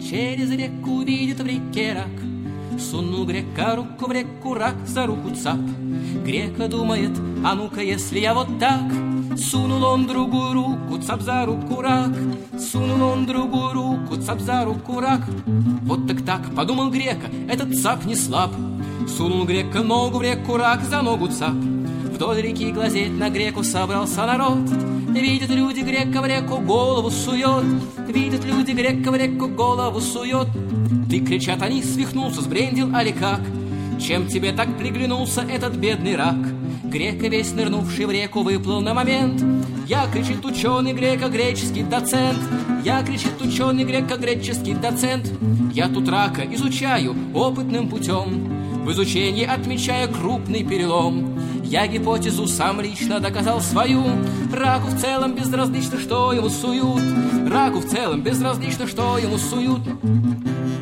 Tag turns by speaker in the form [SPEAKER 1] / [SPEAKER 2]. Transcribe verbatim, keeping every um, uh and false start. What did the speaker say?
[SPEAKER 1] через реку видит в реке рак. Сунул грека руку в реку, рак за руку цап. Грека думает, а ну-ка, если я вот так. Сунул он другую руку, цап за руку рак. Сунул он другую руку, цап за руку рак. Вот так-так, подумал грека, этот цап не слаб. Сунул грека ногу в реку, рак за ногу цап. Вдоль реки глазеть на греку собрался народ. Видят люди, грека в реку голову сует. Видят люди, грека в реку голову сует. Ты, кричат они, свихнулся, сбрендил, али как? Чем тебе так приглянулся этот бедный рак? Грека, весь нырнувший в реку, выплыл на момент. Я, кричит ученый грека, греческий доцент. Я, кричит ученый грека, греческий доцент. Я тут рака изучаю опытным путем, в изучении отмечая крупный перелом. Я гипотезу сам лично доказал свою. Раку в целом безразлично, что ему суют. Раку в целом безразлично, что ему суют.